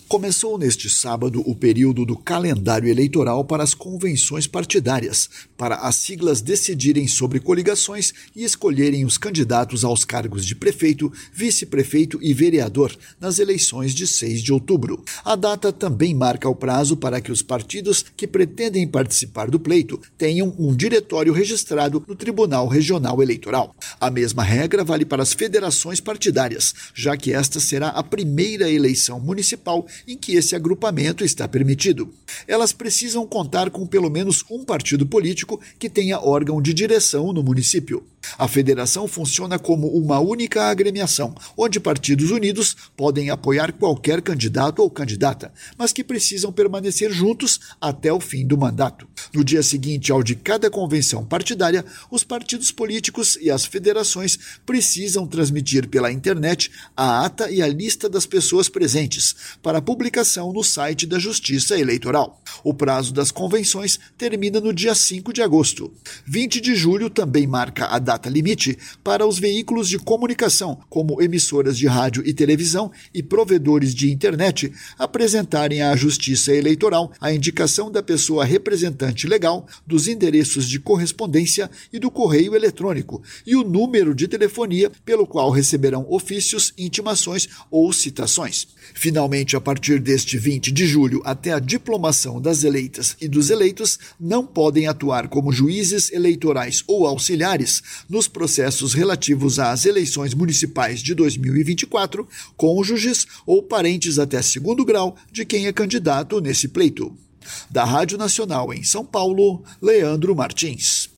Começou neste sábado o período do calendário eleitoral para as convenções partidárias, para as siglas decidirem sobre coligações e escolherem os candidatos aos cargos de prefeito, vice-prefeito e vereador nas eleições de 6 de outubro. A data também marca o prazo para que os partidos que pretendem participar do pleito tenham um diretório registrado no Tribunal Regional Eleitoral. A mesma regra vale para as federações partidárias, já que esta será a primeira eleição municipal em que esse agrupamento está permitido. Elas precisam contar com pelo menos um partido político que tenha órgão de direção no município. A federação funciona como uma única agremiação, onde partidos unidos podem apoiar qualquer candidato ou candidata, mas que precisam permanecer juntos até o fim do mandato. No dia seguinte ao de cada convenção partidária, os partidos políticos e as federações precisam transmitir pela internet a ata e a lista das pessoas presentes, para publicação no site da Justiça Eleitoral. O prazo das convenções termina no dia 5 de agosto. 20 de julho também marca a data limite para os veículos de comunicação, como emissoras de rádio e televisão e provedores de internet, apresentarem à Justiça Eleitoral a indicação da pessoa representante legal, dos endereços de correspondência e do correio eletrônico, e o número de telefonia pelo qual receberão ofícios, intimações ou citações. Finalmente, a partir deste 20 de julho até a diplomação das eleitas e dos eleitos, não podem atuar como juízes eleitorais ou auxiliares nos processos relativos às eleições municipais de 2024, cônjuges ou parentes até segundo grau de quem é candidato nesse pleito. Da Rádio Nacional em São Paulo, Leandro Martins.